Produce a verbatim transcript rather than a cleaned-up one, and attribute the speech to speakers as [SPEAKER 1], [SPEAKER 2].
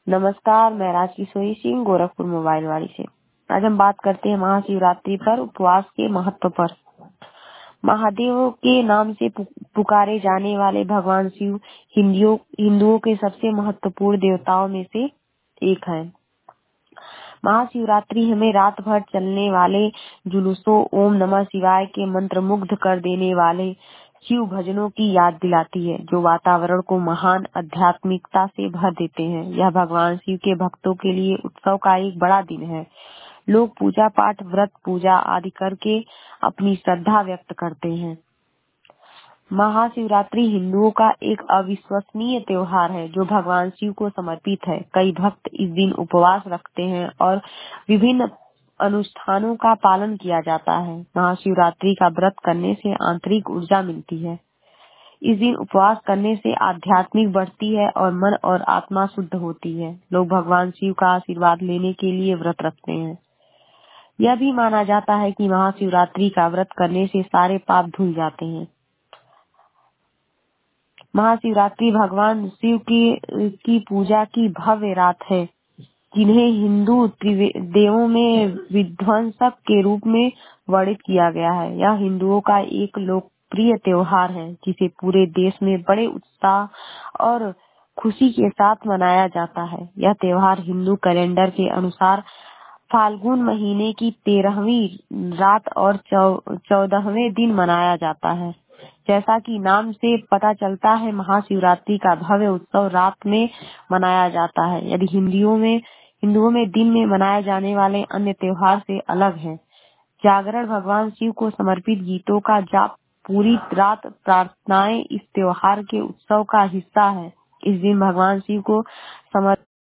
[SPEAKER 1] नमस्कार, मैं राजकिशोरी सिंह गोरखपुर मोबाइल वाली से। आज हम बात करते हैं महाशिवरात्रि पर उपवास के महत्व पर। महादेव के नाम से पु, पुकारे जाने वाले भगवान शिव हिंदुओं हिंदुओं के सबसे महत्वपूर्ण देवताओं में से एक है। महाशिवरात्रि हमें रात भर चलने वाले जुलूसों, ओम नमः शिवाय के मंत्र मुग्ध कर देने वाले शिव भजनों की याद दिलाती है, जो वातावरण को महान आध्यात्मिकता से भर देते हैं। यह भगवान शिव के भक्तों के लिए उत्सव का एक बड़ा दिन है। लोग पूजा पाठ, व्रत, पूजा आदि करके अपनी श्रद्धा व्यक्त करते हैं। महाशिवरात्रि हिंदुओं का एक अविश्वसनीय त्योहार है, जो भगवान शिव को समर्पित है। कई भक्त इस दिन उपवास रखते हैं और विभिन्न अनुष्ठानों का पालन किया जाता है। महाशिवरात्रि का व्रत करने से आंतरिक ऊर्जा मिलती है। इस दिन उपवास करने से आध्यात्मिक बढ़ती है और मन और आत्मा शुद्ध होती है। लोग भगवान शिव का आशीर्वाद लेने के लिए व्रत रखते हैं। यह भी माना जाता है कि महाशिवरात्रि का व्रत करने से सारे पाप धुल जाते हैं। महाशिवरात्रि भगवान शिव की की पूजा की भव्य रात है, जिन्हें हिंदू देवों में विध्वंसक के रूप में वर्णित किया गया है। यह हिंदुओं का एक लोकप्रिय त्योहार है, जिसे पूरे देश में बड़े उत्साह और खुशी के साथ मनाया जाता है। यह त्योहार हिंदू कैलेंडर के अनुसार फाल्गुन महीने की तेरहवीं रात और चौदहवें दिन मनाया जाता है। जैसा कि नाम से पता चलता है, महाशिवरात्रि का भव्य उत्सव रात में मनाया जाता है। यदि हिंदुओं में हिंदुओं में दिन में मनाए जाने वाले अन्य त्योहार से अलग है। जागरण, भगवान शिव को समर्पित गीतों का जाप, पूरी रात प्रार्थनाएं इस त्योहार के उत्सव का हिस्सा है। इस दिन भगवान शिव को समर्पित